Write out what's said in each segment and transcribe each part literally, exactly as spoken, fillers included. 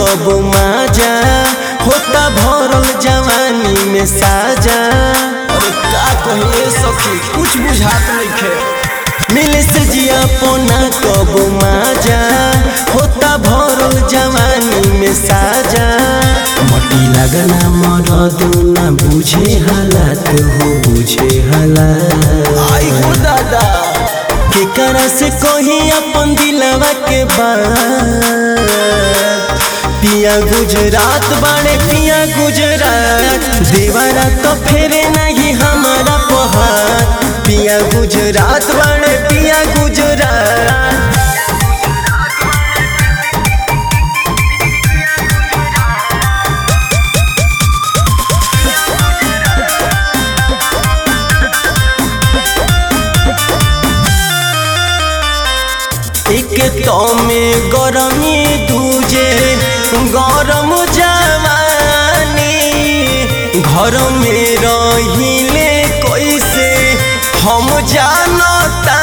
कब माजा होता भरल जवानी में साजा। अरे का कहिए सखी कुछ बुझात नइखे। मिले से जिया पोना कब माजा होता भरल जवानी में साजा। मटी लगना मरद ना बुझे हालात हो बुझे हालात। आई हो दादा केकरा से कही अपन दिलवा के बात। पिया गुजरात बाड़े पिया गुजरात देवरा तो फेरे नहीं हमारा पहाड़। पिया गुजरात बाड़े पिया गुजरात। एक तो में गरमी दूजे गरम जवानी। घर में रहिले कैसे हम जानतानी।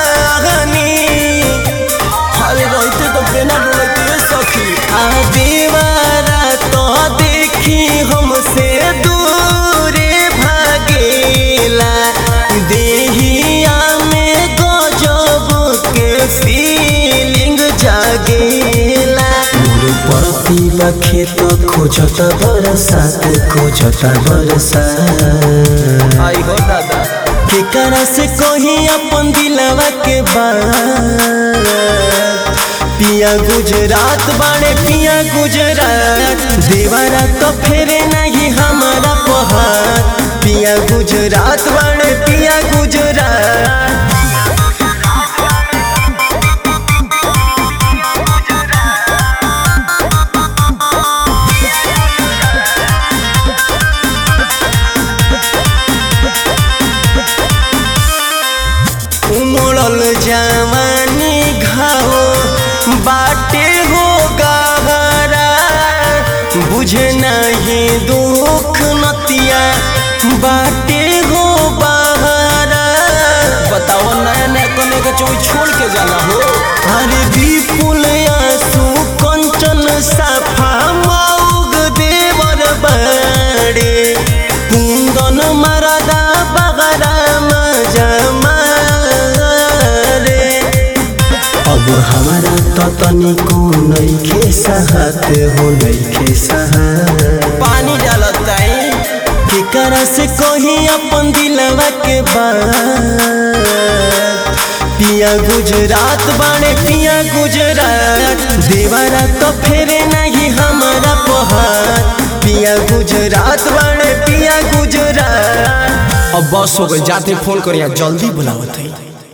अरे रहते तो बिना डरते सखी। आ दीवारा तो देखी हमसे दूरे भागेला। देहिया में गजब के फीलिंग जागेला। मोर प्रतिभा खेत खोजता बरसात खोजता बरसात। आई हो दादा केकरा से कही अपन दिलवा के बात। पिया गुजरात बाड़े पिया गुजरात देवरा तो फेरे नहीं हमारा पहाड़। पिया गुजरात बाड़े पिया गुजरात। उमड़ल जवानी घाव बाटे हो गहरा। बुझे नहीं दुख नतिया बाटे हो बहरा। बताओ नया नया कने के चोई छोड़ के जाला हो। अरे विपुल आंसू कंचन साफा मौग देवर बाड़े। कुंदन मरदा बगरा मजा अब हमारा तो तनिको नइखे सहत हो नइखे सहत। पानी डालता केकरा से कही अपन दिलवा के बात। पिया गुजरात बाड़े पिया गुजरात देवरा तो फेरे नहीं हमारा पहाड़। पिया गुजरात बाड़े पिया गुजरात। अब बस हो गई जाते फोन करिया जल्दी बुलावत है।